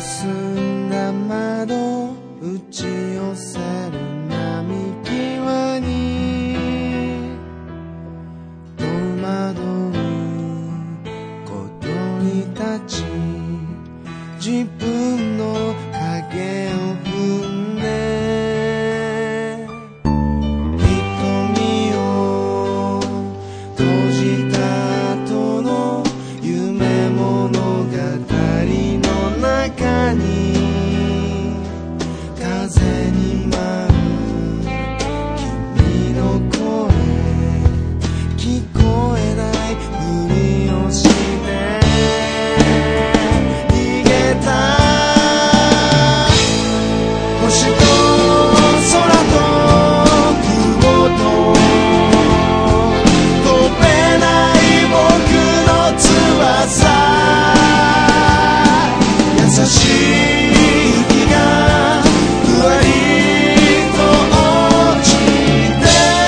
澄んだ窓打ち寄せる並木際に戸惑う小鳥たち、自分の影を踏んで瞳を閉じた後の夢物語の中に風に舞う君の声、聞こえないふりをして逃げた。星と空と雲と飛べない僕の翼、優しい息がふわりと落ちて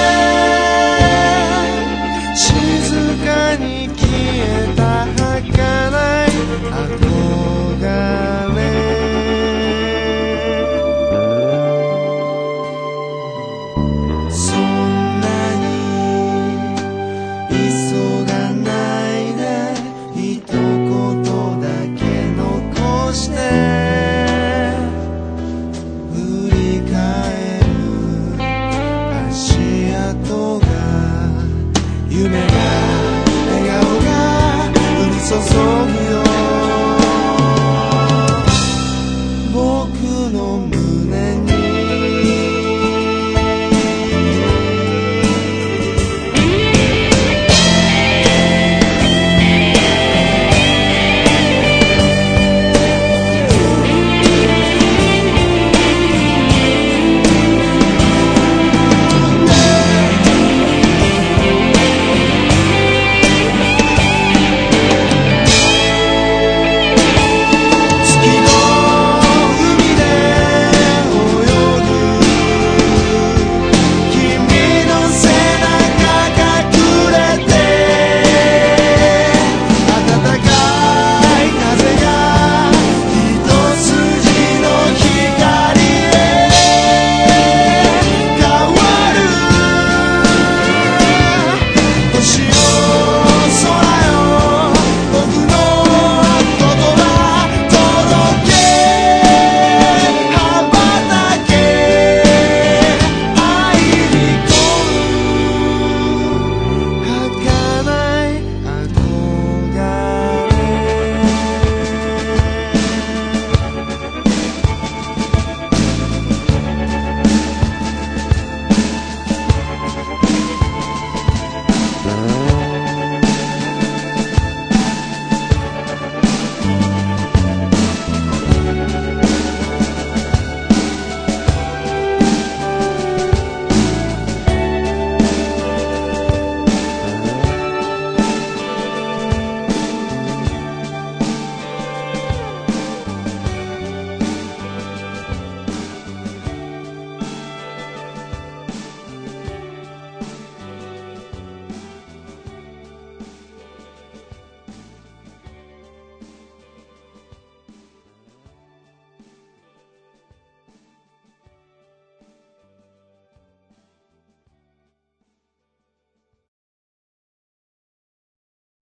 静かに消えた儚い憧れ。そんなに急がないで一言だけ残して